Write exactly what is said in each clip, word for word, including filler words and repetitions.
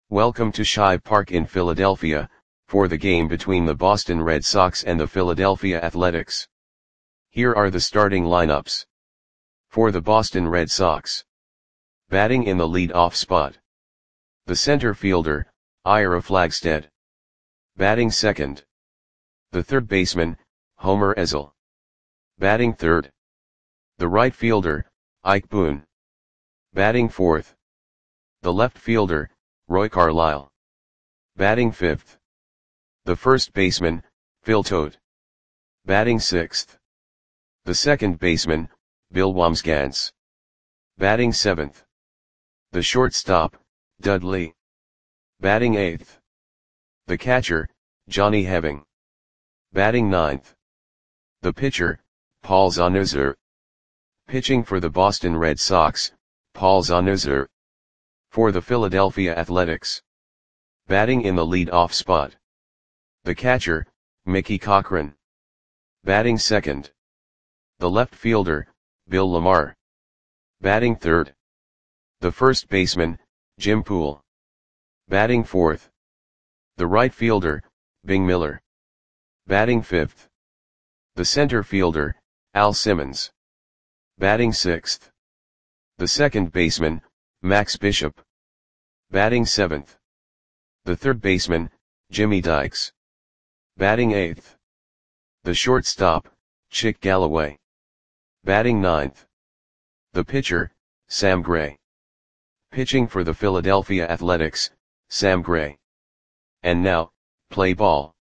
Welcome to Shibe Park in Philadelphia, for the game between the Boston Red Sox and the Philadelphia Athletics. Here are the starting lineups. For the Boston Red Sox. Batting in the lead-off spot. The center fielder, Ira Flagstead. Batting second. The third baseman, Homer Ezel. Batting third. The right fielder, Ike Boone. Batting fourth. The left fielder, Roy Carlisle. Batting fifth. The first baseman, Phil Todt. Batting sixth. The second baseman, Bill Wambsgans. Batting seventh. The shortstop, Dudley. Batting eighth. The catcher, Johnny Heving. Batting ninth. The pitcher, Paul Zanusser. Pitching for the Boston Red Sox, Paul Zanusser. For the Philadelphia Athletics. Batting in the lead-off spot. The catcher, Mickey Cochrane. Batting second. The left fielder, Bill Lamar. Batting third. The first baseman, Jim Poole. Batting fourth. The right fielder, Bing Miller. Batting fifth. The center fielder, Al Simmons. Batting sixth. The second baseman, Max Bishop. Batting seventh. The third baseman, Jimmy Dykes. Batting eighth. The shortstop, Chick Galloway. Batting ninth. The pitcher, Sam Gray. Pitching for the Philadelphia Athletics, Sam Gray. And now, play ball.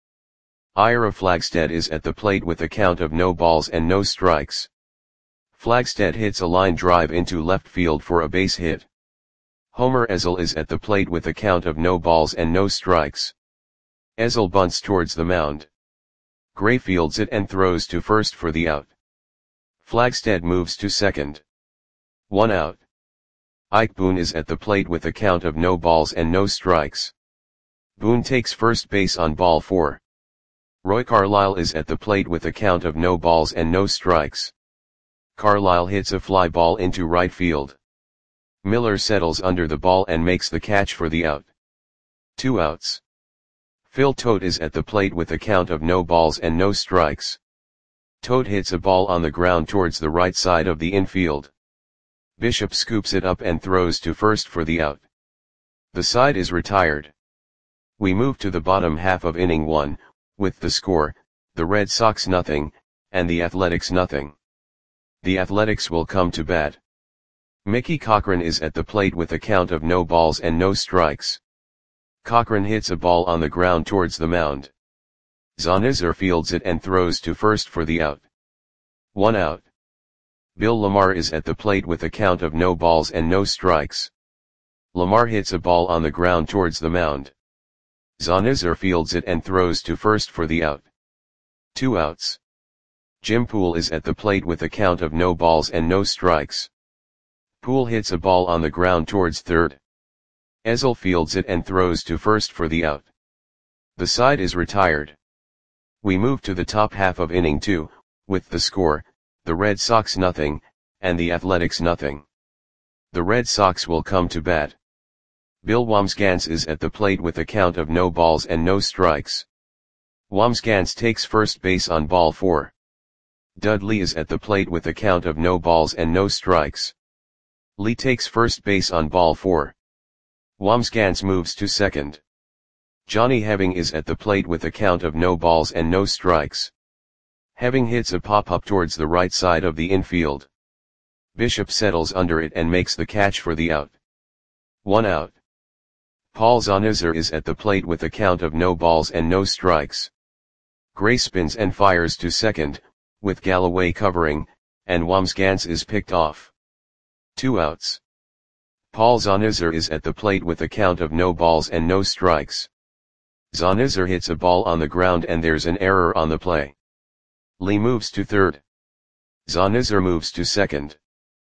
Ira Flagstead is at the plate with a count of no balls and no strikes. Flagstead hits a line drive into left field for a base hit. Homer Ezel is at the plate with a count of no balls and no strikes. Ezel bunts towards the mound. Gray fields it and throws to first for the out. Flagstead moves to second. One out. Ike Boone is at the plate with a count of no balls and no strikes. Boone takes first base on ball four. Roy Carlisle is at the plate with a count of no balls and no strikes. Carlisle hits a fly ball into right field. Miller settles under the ball and makes the catch for the out. Two outs. Phil Todt is at the plate with a count of no balls and no strikes. Todt hits a ball on the ground towards the right side of the infield. Bishop scoops it up and throws to first for the out. The side is retired. We move to the bottom half of inning one, with the score, the Red Sox nothing, and the Athletics nothing. The Athletics will come to bat. Mickey Cochrane is at the plate with a count of no balls and no strikes. Cochrane hits a ball on the ground towards the mound. Zanusser fields it and throws to first for the out. One out. Bill Lamar is at the plate with a count of no balls and no strikes. Lamar hits a ball on the ground towards the mound. Zanusser fields it and throws to first for the out. Two outs. Jim Poole is at the plate with a count of no balls and no strikes. Poole hits a ball on the ground towards third. Ezel fields it and throws to first for the out. The side is retired. We move to the top half of inning two, with the score, the Red Sox nothing, and the Athletics nothing. The Red Sox will come to bat. Bill Wambsgans is at the plate with a count of no balls and no strikes. Wambsgans takes first base on ball four. Dudley is at the plate with a count of no balls and no strikes. Lee takes first base on ball four. Wambsgans moves to second. Johnny Heving is at the plate with a count of no balls and no strikes. Heving hits a pop-up towards the right side of the infield. Bishop settles under it and makes the catch for the out. One out. Paul Zanusser is at the plate with a count of no balls and no strikes. Gray spins and fires to second, with Galloway covering, and Wambsgans is picked off. Two outs. Paul Zanusser is at the plate with a count of no balls and no strikes. Zanusser hits a ball on the ground and there's an error on the play. Lee moves to third. Zanusser moves to second.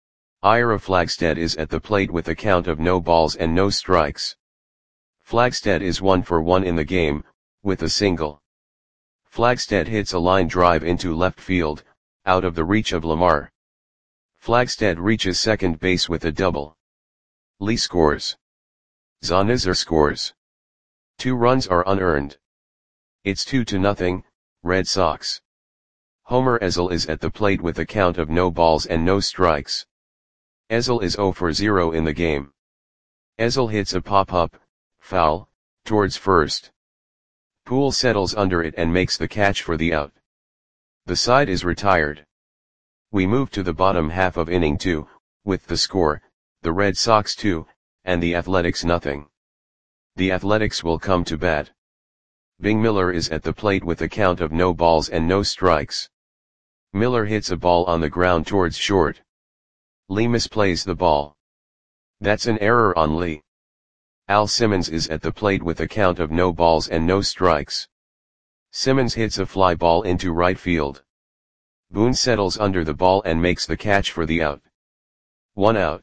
Ira Flagstead is at the plate with a count of no balls and no strikes. Flagstead is one for one in the game, with a single. Flagstead hits a line drive into left field, out of the reach of Lamar. Flagstead reaches second base with a double. Lee scores. Zanizar scores. Two runs are unearned. It's two to nothing, Red Sox. Homer Ezel is at the plate with a count of no balls and no strikes. Ezel is zero for zero in the game. Ezel hits a pop-up, foul, towards first. Poole settles under it and makes the catch for the out. The side is retired. We move to the bottom half of inning two, with the score, the Red Sox two, and the Athletics nothing. The Athletics will come to bat. Bing Miller is at the plate with a count of no balls and no strikes. Miller hits a ball on the ground towards short. Lee misplays the ball. That's an error on Lee. Al Simmons is at the plate with a count of no balls and no strikes. Simmons hits a fly ball into right field. Boone settles under the ball and makes the catch for the out. One out.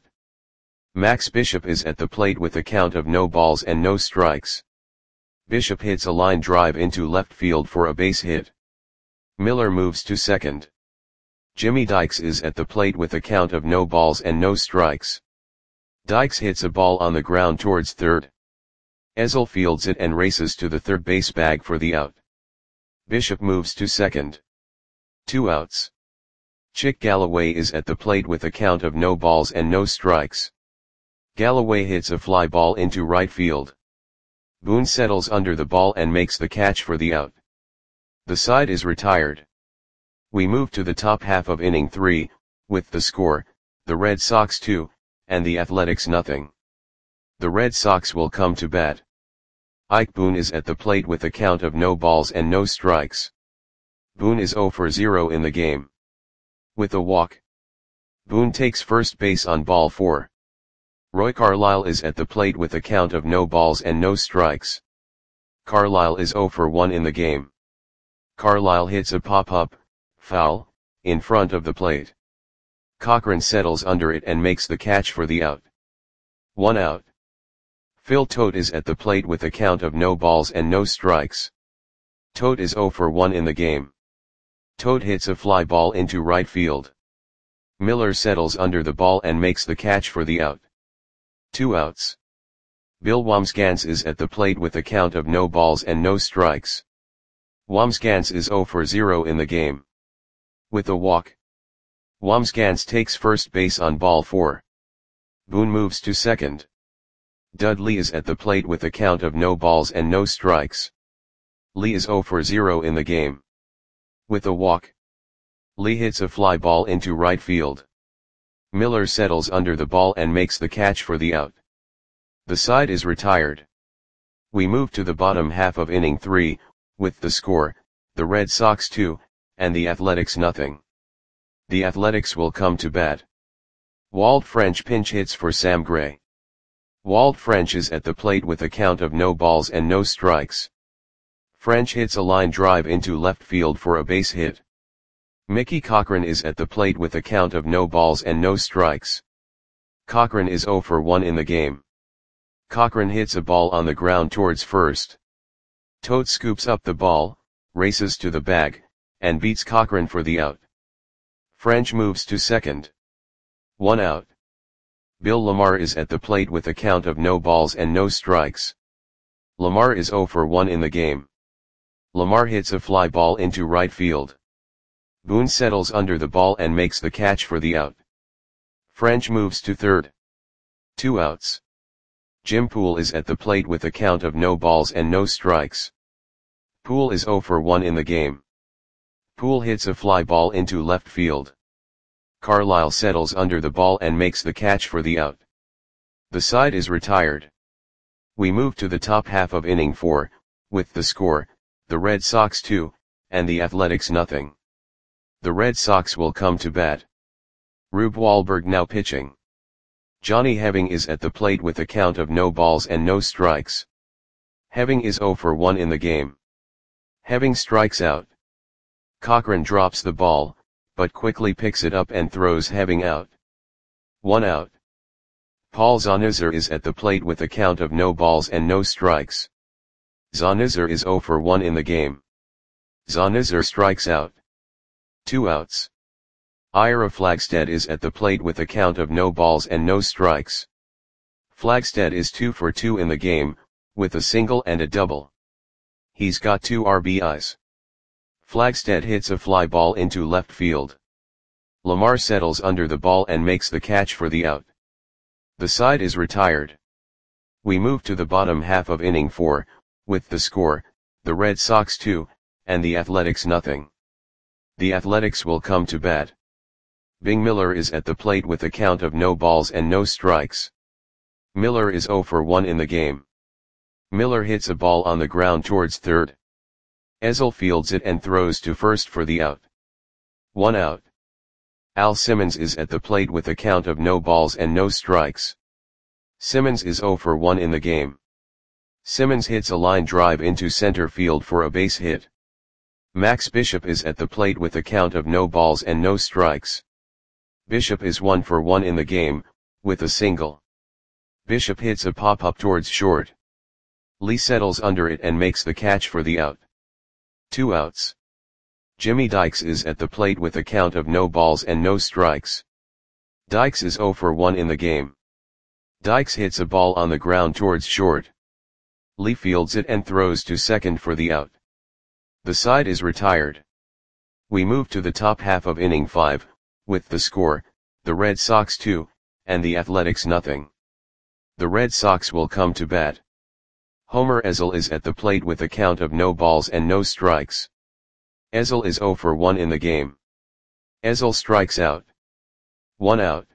Max Bishop is at the plate with a count of no balls and no strikes. Bishop hits a line drive into left field for a base hit. Miller moves to second. Jimmy Dykes is at the plate with a count of no balls and no strikes. Dykes hits a ball on the ground towards third. Ezel fields it and races to the third base bag for the out. Bishop moves to second. Two outs. Chick Galloway is at the plate with a count of no balls and no strikes. Galloway hits a fly ball into right field. Boone settles under the ball and makes the catch for the out. The side is retired. We move to the top half of inning three, with the score, the Red Sox two, and the Athletics nothing. The Red Sox will come to bat. Ike Boone is at the plate with a count of no balls and no strikes. Boone is zero for zero in the game. With a walk. Boone takes first base on ball four. Roy Carlisle is at the plate with a count of no balls and no strikes. Carlisle is zero for one in the game. Carlisle hits a pop-up, foul, in front of the plate. Cochran settles under it and makes the catch for the out. One out. Phil Tote is at the plate with a count of no balls and no strikes. Tote is zero for one in the game. Tote hits a fly ball into right field. Miller settles under the ball and makes the catch for the out. Two outs. Bill Wambsgans is at the plate with a count of no balls and no strikes. Wambsgans is zero for zero in the game. With a walk. Wambsgans takes first base on ball four. Boone moves to second. Dudley is at the plate with a count of no balls and no strikes. Lee is zero for zero in the game. With a walk. Lee hits a fly ball into right field. Miller settles under the ball and makes the catch for the out. The side is retired. We move to the bottom half of inning three, with the score, the Red Sox two, and the Athletics nothing. The Athletics will come to bat. Walt French pinch hits for Sam Gray. Walt French is at the plate with a count of no balls and no strikes. French hits a line drive into left field for a base hit. Mickey Cochran is at the plate with a count of no balls and no strikes. Cochran is zero for one in the game. Cochran hits a ball on the ground towards first. Tote scoops up the ball, races to the bag, and beats Cochran for the out. French moves to second. One out. Bill Lamar is at the plate with a count of no balls and no strikes. Lamar is zero for one in the game. Lamar hits a fly ball into right field. Boone settles under the ball and makes the catch for the out. French moves to third. Two outs. Jim Poole is at the plate with a count of no balls and no strikes. Poole is zero for one in the game. Poole hits a fly ball into left field. Carlisle settles under the ball and makes the catch for the out. The side is retired. We move to the top half of inning four, with the score, the Red Sox two, and the Athletics nothing. The Red Sox will come to bat. Rube Wahlberg now pitching. Johnny Heving is at the plate with a count of no balls and no strikes. Heving is zero for one in the game. Heving strikes out. Cochran drops the ball, but quickly picks it up and throws Heving out. One out. Paul Zanizar is at the plate with a count of no balls and no strikes. Zanizar is zero for one in the game. Zanizar strikes out. Two outs. Ira Flagstead is at the plate with a count of no balls and no strikes. Flagstead is two for two in the game, with a single and a double. He's got two R B Is. Flagstead hits a fly ball into left field. Lamar settles under the ball and makes the catch for the out. The side is retired. We move to the bottom half of inning four, with the score, the Red Sox two, and the Athletics nothing. The Athletics will come to bat. Bing Miller is at the plate with a count of no balls and no strikes. Miller is zero for one in the game. Miller hits a ball on the ground towards third. Ezel fields it and throws to first for the out. One out. Al Simmons is at the plate with a count of no balls and no strikes. Simmons is zero for one in the game. Simmons hits a line drive into center field for a base hit. Max Bishop is at the plate with a count of no balls and no strikes. Bishop is one for one in the game, with a single. Bishop hits a pop-up towards short. Lee settles under it and makes the catch for the out. Two outs. Jimmy Dykes is at the plate with a count of no balls and no strikes. Dykes is zero for one in the game. Dykes hits a ball on the ground towards short. Lee fields it and throws to second for the out. The side is retired. We move to the top half of inning five, with the score, the Red Sox two, and the Athletics nothing. The Red Sox will come to bat. Homer Ezel is at the plate with a count of no balls and no strikes. Ezel is zero for one in the game. Ezel strikes out. One out.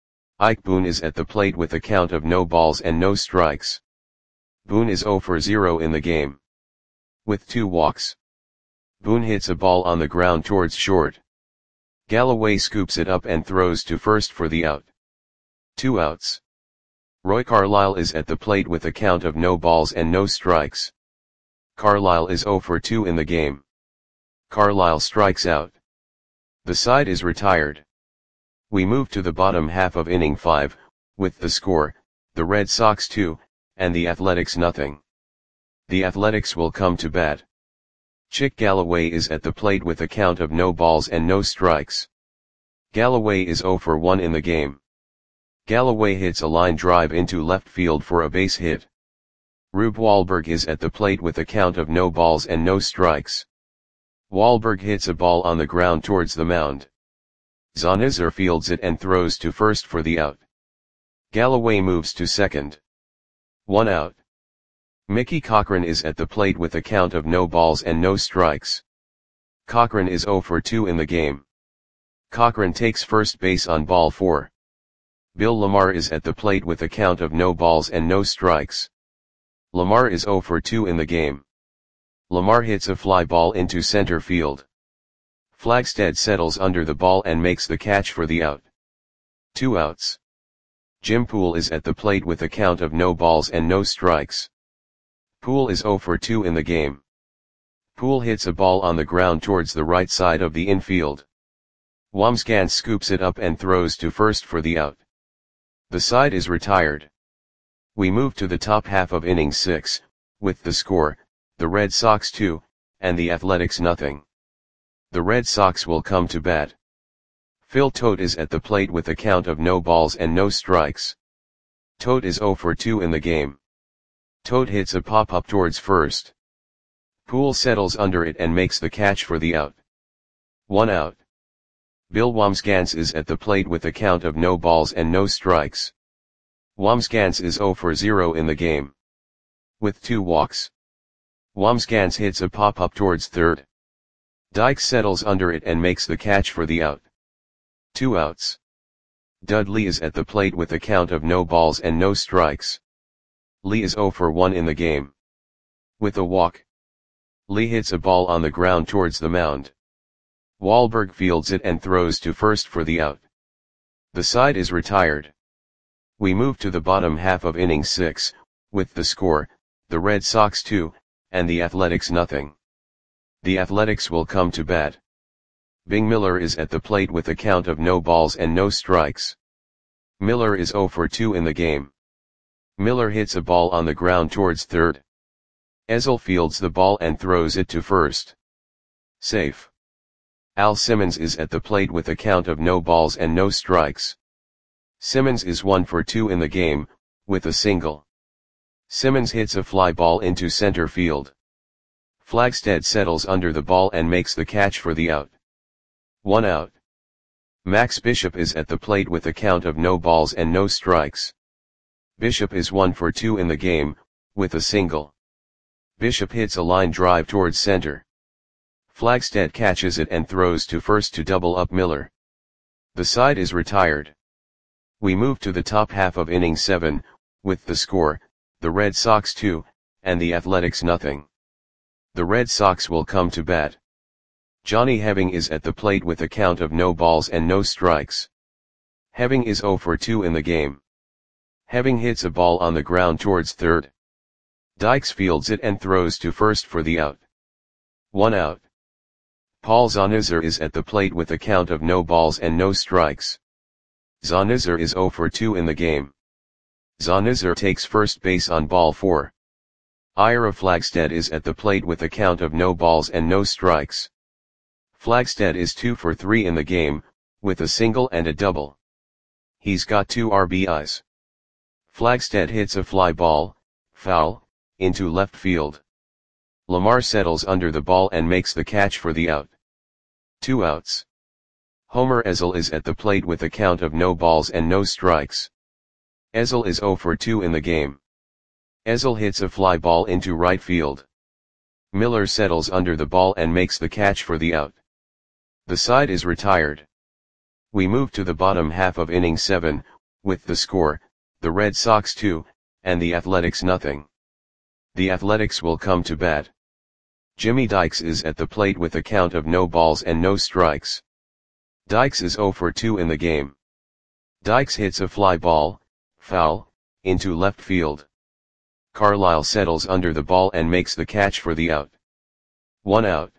Ike Boone is at the plate with a count of no balls and no strikes. Boone is zero for zero in the game. With two walks. Boone hits a ball on the ground towards short. Galloway scoops it up and throws to first for the out. Two outs. Roy Carlisle is at the plate with a count of no balls and no strikes. Carlisle is zero for two in the game. Carlisle strikes out. The side is retired. We move to the bottom half of inning five, with the score, the Red Sox two, and the Athletics nothing. The Athletics will come to bat. Chick Galloway is at the plate with a count of no balls and no strikes. Galloway is zero for one in the game. Galloway hits a line drive into left field for a base hit. Rube Wahlberg is at the plate with a count of no balls and no strikes. Wahlberg hits a ball on the ground towards the mound. Zonizer fields it and throws to first for the out. Galloway moves to second. One out. Mickey Cochran is at the plate with a count of no balls and no strikes. Cochran is zero for two in the game. Cochran takes first base on ball four. Bill Lamar is at the plate with a count of no balls and no strikes. Lamar is zero for two in the game. Lamar hits a fly ball into center field. Flagstead settles under the ball and makes the catch for the out. Two outs. Jim Poole is at the plate with a count of no balls and no strikes. Poole is zero for two in the game. Poole hits a ball on the ground towards the right side of the infield. Wamsgans scoops it up and throws to first for the out. The side is retired. We move to the top half of inning six, with the score, the Red Sox two, and the Athletics nothing. The Red Sox will come to bat. Phil Tote is at the plate with a count of no balls and no strikes. Tote is zero for two in the game. Tote hits a pop-up towards first. Poole settles under it and makes the catch for the out. One out. Bill Wamsgans is at the plate with a count of no balls and no strikes. Wamsgans is zero for zero in the game. With two walks. Wamsgans hits a pop-up towards third. Dykes settles under it and makes the catch for the out. Two outs. Dudley is at the plate with a count of no balls and no strikes. Lee is zero for one in the game. With a walk. Lee hits a ball on the ground towards the mound. Wahlberg fields it and throws to first for the out. The side is retired. We move to the bottom half of inning six, with the score, the Red Sox two, and the Athletics nothing. The Athletics will come to bat. Bing Miller is at the plate with a count of no balls and no strikes. Miller is zero for two in the game. Miller hits a ball on the ground towards third. Ezel fields the ball and throws it to first. Safe. Al Simmons is at the plate with a count of no balls and no strikes. Simmons is one for two in the game, with a single. Simmons hits a fly ball into center field. Flagstead settles under the ball and makes the catch for the out. One out. Max Bishop is at the plate with a count of no balls and no strikes. Bishop is one for two in the game, with a single. Bishop hits a line drive towards center. Flagstead catches it and throws to first to double up Miller. The side is retired. We move to the top half of inning seven, with the score, the Red Sox two, and the Athletics nothing. The Red Sox will come to bat. Johnny Heving is at the plate with a count of no balls and no strikes. Heving is oh for two in the game. Heving hits a ball on the ground towards third. Dykes fields it and throws to first for the out. One out. Paul Zonizer is at the plate with a count of no balls and no strikes. Zonizer is oh for two in the game. Zonizer takes first base on ball four. Ira Flagstead is at the plate with a count of no balls and no strikes. Flagstead is two for three in the game, with a single and a double. He's got two R B Is. Flagstead hits a fly ball, foul, into left field. Lamar settles under the ball and makes the catch for the out. Two outs. Homer Ezel is at the plate with a count of no balls and no strikes. Ezel is oh for two in the game. Ezel hits a fly ball into right field. Miller settles under the ball and makes the catch for the out. The side is retired. We move to the bottom half of inning seven, with the score, the Red Sox two, and the Athletics nothing. The Athletics will come to bat. Jimmy Dykes is at the plate with a count of no balls and no strikes. Dykes is oh for two in the game. Dykes hits a fly ball, foul, into left field. Carlisle settles under the ball and makes the catch for the out. One out.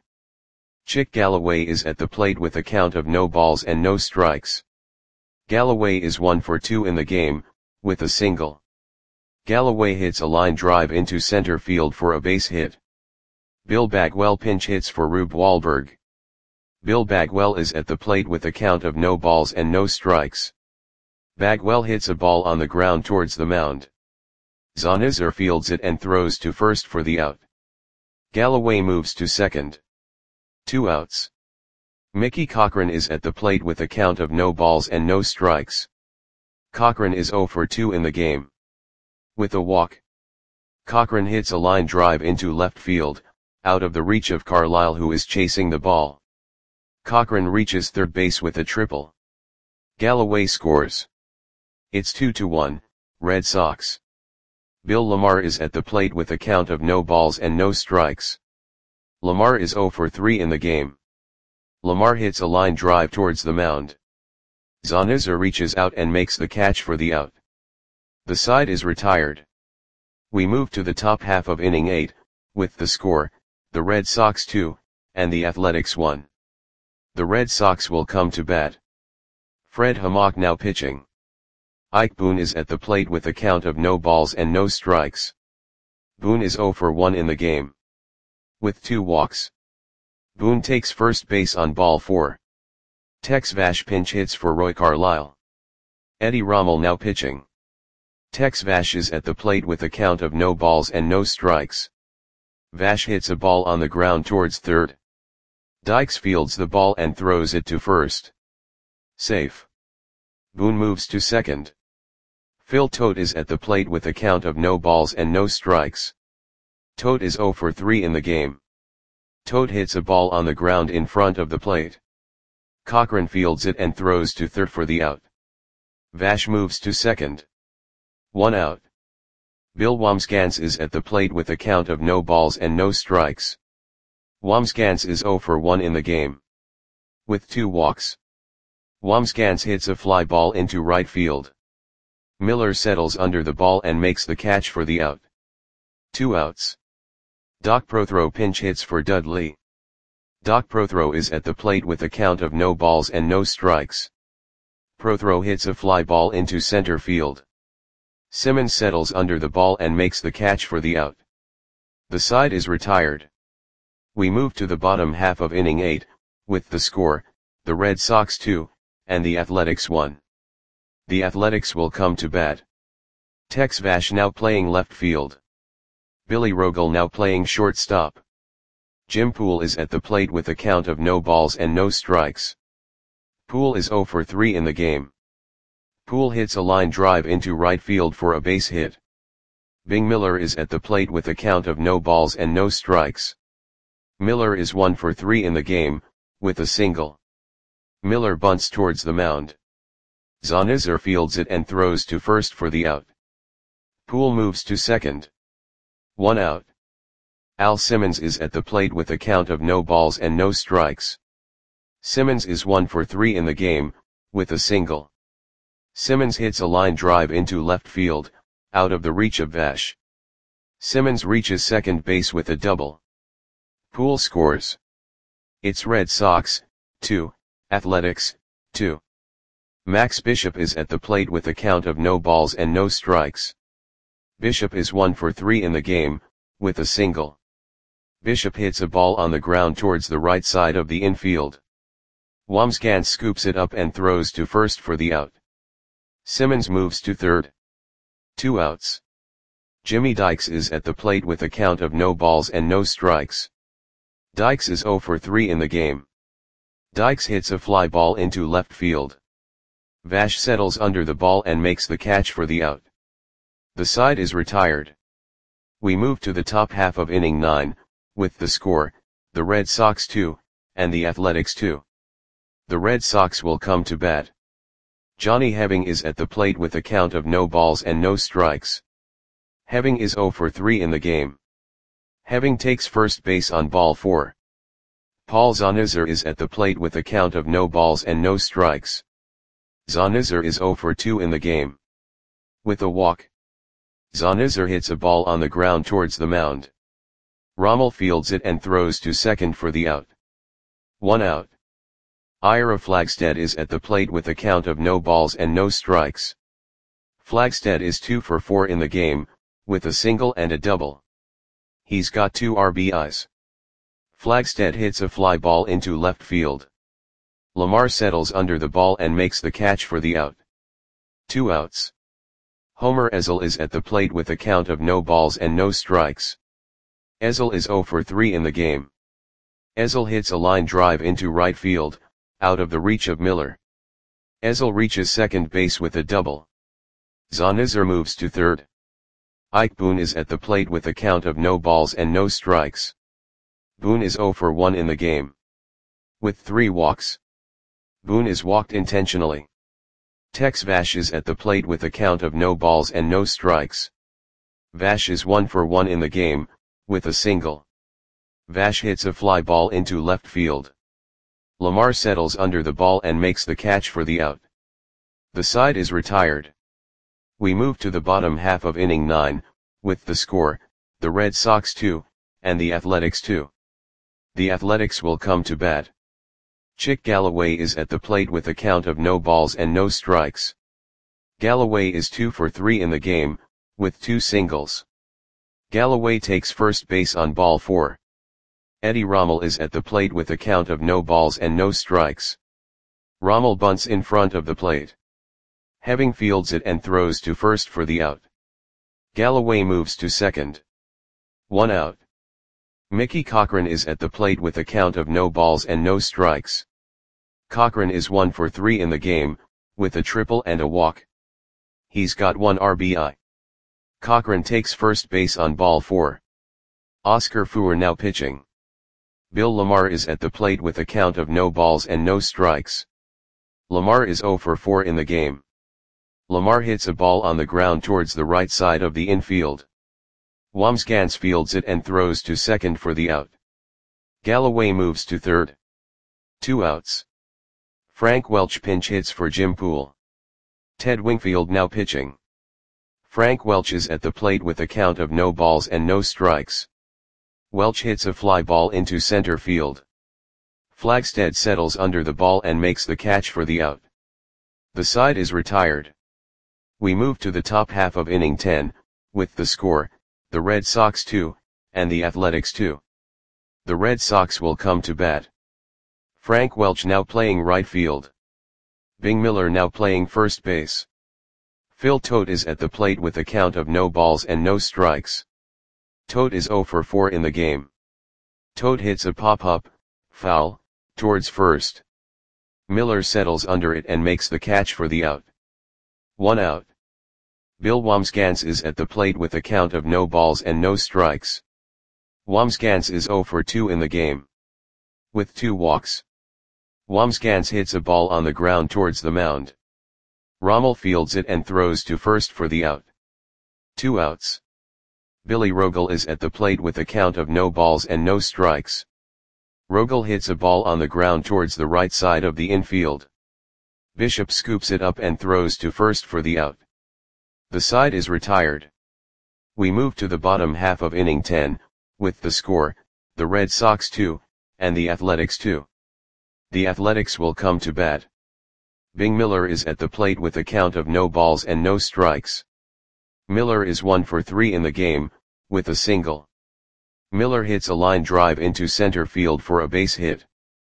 Chick Galloway is at the plate with a count of no balls and no strikes. Galloway is one for two in the game, with a single. Galloway hits a line drive into center field for a base hit. Bill Bagwell pinch hits for Rube Wahlberg. Bill Bagwell is at the plate with a count of no balls and no strikes. Bagwell hits a ball on the ground towards the mound. Zonizer fields it and throws to first for the out. Galloway moves to second. Two outs. Mickey Cochran is at the plate with a count of no balls and no strikes. Cochran is oh for two in the game. With a walk. Cochran hits a line drive into left field, out of the reach of Carlisle who is chasing the ball. Cochran reaches third base with a triple. Galloway scores. It's two to one, Red Sox. Bill Lamar is at the plate with a count of no balls and no strikes. Lamar is oh for three in the game. Lamar hits a line drive towards the mound. Zonizer reaches out and makes the catch for the out. The side is retired. We move to the top half of inning eight, with the score, the Red Sox two, and the Athletics one. The Red Sox will come to bat. Fred Hammock now pitching. Ike Boone is at the plate with a count of no balls and no strikes. Boone is oh for one in the game. With two walks. Boone takes first base on ball four. Tex Vash pinch hits for Roy Carlisle. Eddie Rommel now pitching. Tex Vash is at the plate with a count of no balls and no strikes. Vash hits a ball on the ground towards third. Dykes fields the ball and throws it to first. Safe. Boone moves to second. Phil Tote is at the plate with a count of no balls and no strikes. Tote is oh for three in the game. Tote hits a ball on the ground in front of the plate. Cochran fields it and throws to third for the out. Vash moves to second. One out. Bill Wambsgans is at the plate with a count of no balls and no strikes. Wambsgans is oh for one in the game. With two walks. Wambsgans hits a fly ball into right field. Miller settles under the ball and makes the catch for the out. Two outs. Doc Prothro pinch hits for Dudley. Doc Prothro is at the plate with a count of no balls and no strikes. Prothro hits a fly ball into center field. Simmons settles under the ball and makes the catch for the out. The side is retired. We move to the bottom half of inning eight, with the score, the Red Sox two, and the Athletics one. The Athletics will come to bat. Tex Vash now playing left field. Billy Rogel now playing shortstop. Jim Poole is at the plate with a count of no balls and no strikes. Poole is zero for three in the game. Poole hits a line drive into right field for a base hit. Bing Miller is at the plate with a count of no balls and no strikes. Miller is one for three in the game, with a single. Miller bunts towards the mound. Zonizer fields it and throws to first for the out. Poole moves to second. One out. Al Simmons is at the plate with a count of no balls and no strikes. Simmons is one for three in the game, with a single. Simmons hits a line drive into left field, out of the reach of Vash. Simmons reaches second base with a double. Poole scores. It's Red Sox, two, Athletics, two. Max Bishop is at the plate with a count of no balls and no strikes. Bishop is one for three in the game, with a single. Bishop hits a ball on the ground towards the right side of the infield. Wamsgans scoops it up and throws to first for the out. Simmons moves to third. Two outs. Jimmy Dykes is at the plate with a count of no balls and no strikes. Dykes is zero for three in the game. Dykes hits a fly ball into left field. Vash settles under the ball and makes the catch for the out. The side is retired. We move to the top half of inning nine, with the score, the Red Sox two, and the Athletics two. The Red Sox will come to bat. Johnny Heving is at the plate with a count of no balls and no strikes. Heving is zero for three in the game. Heving takes first base on ball four. Paul Zonizer is at the plate with a count of no balls and no strikes. Zonizer is zero for two in the game. With a walk. Zonizer hits a ball on the ground towards the mound. Rommel fields it and throws to second for the out. One out. Ira Flagstead is at the plate with a count of no balls and no strikes. Flagstead is two for four in the game, with a single and a double. He's got two R B Is. Flagstead hits a fly ball into left field. Lamar settles under the ball and makes the catch for the out. Two outs. Homer Ezel is at the plate with a count of no balls and no strikes. Ezel is zero for three in the game. Ezel hits a line drive into right field, out of the reach of Miller. Ezel reaches second base with a double. Zonizer moves to third. Ike Boone is at the plate with a count of no balls and no strikes. Boone is zero for one in the game. With three walks. Boone is walked intentionally. Tex Vash is at the plate with a count of no balls and no strikes. Vash is one for one in the game, with a single. Vash hits a fly ball into left field. Lamar settles under the ball and makes the catch for the out. The side is retired. We move to the bottom half of inning nine, with the score, the Red Sox two, and the Athletics two. The Athletics will come to bat. Chick Galloway is at the plate with a count of no balls and no strikes. Galloway is two for three in the game, with two singles. Galloway takes first base on ball four. Eddie Rommel is at the plate with a count of no balls and no strikes. Rommel bunts in front of the plate. Heving fields it and throws to first for the out. Galloway moves to second. One out. Mickey Cochran is at the plate with a count of no balls and no strikes. Cochran is one for three in the game, with a triple and a walk. He's got one R B I. Cochran takes first base on ball four. Oscar Fuhr now pitching. Bill Lamar is at the plate with a count of no balls and no strikes. Lamar is zero for four in the game. Lamar hits a ball on the ground towards the right side of the infield. Wamsgans fields it and throws to second for the out. Galloway moves to third. Two outs. Frank Welch pinch hits for Jim Poole. Ted Wingfield now pitching. Frank Welch is at the plate with a count of no balls and no strikes. Welch hits a fly ball into center field. Flagstead settles under the ball and makes the catch for the out. The side is retired. We move to the top half of inning ten, with the score, the Red Sox two, and the Athletics two. The Red Sox will come to bat. Frank Welch now playing right field. Bing Miller now playing first base. Phil Tote is at the plate with a count of no balls and no strikes. Tote is zero for four in the game. Tote hits a pop-up, foul, towards first. Miller settles under it and makes the catch for the out. One out. Bill Wambsgans is at the plate with a count of no balls and no strikes. Wambsgans is zero for two in the game. With two walks. Wambsgans hits a ball on the ground towards the mound. Rommel fields it and throws to first for the out. Two outs. Billy Rogel is at the plate with a count of no balls and no strikes. Rogel hits a ball on the ground towards the right side of the infield. Bishop scoops it up and throws to first for the out. The side is retired. We move to the bottom half of inning ten, with the score, the Red Sox two, and the Athletics two. The Athletics will come to bat. Bing Miller is at the plate with a count of no balls and no strikes. Miller is one for three in the game, with a single. Miller hits a line drive into center field for a base hit.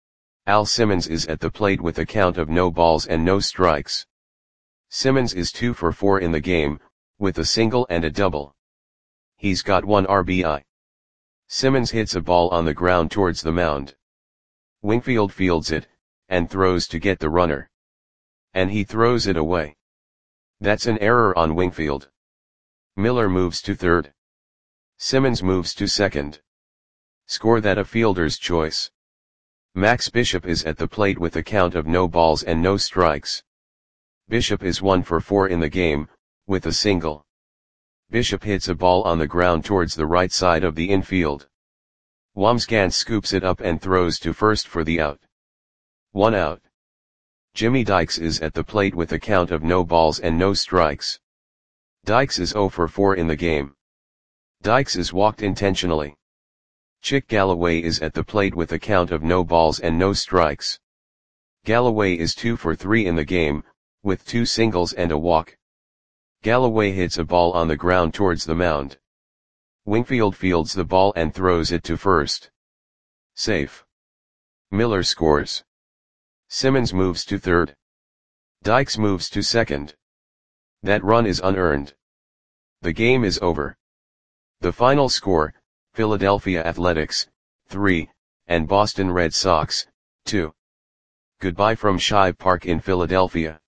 Al Simmons is at the plate with a count of no balls and no strikes. Simmons is two for four in the game, with a single and a double. He's got one R B I. Simmons hits a ball on the ground towards the mound. Wingfield fields it, and throws to get the runner. And he throws it away. That's an error on Wingfield. Miller moves to third. Simmons moves to second. Score that a fielder's choice. Max Bishop is at the plate with a count of no balls and no strikes. Bishop is one for four in the game, with a single. Bishop hits a ball on the ground towards the right side of the infield. Wambsgans scoops it up and throws to first for the out. One out. Jimmy Dykes is at the plate with a count of no balls and no strikes. Dykes is zero for four in the game. Dykes is walked intentionally. Chick Galloway is at the plate with a count of no balls and no strikes. Galloway is two for three in the game, with two singles and a walk. Galloway hits a ball on the ground towards the mound. Wingfield fields the ball and throws it to first. Safe. Miller scores. Simmons moves to third. Dykes moves to second. That run is unearned. The game is over. The final score, Philadelphia Athletics, three, and Boston Red Sox, two. Goodbye from Shibe Park in Philadelphia.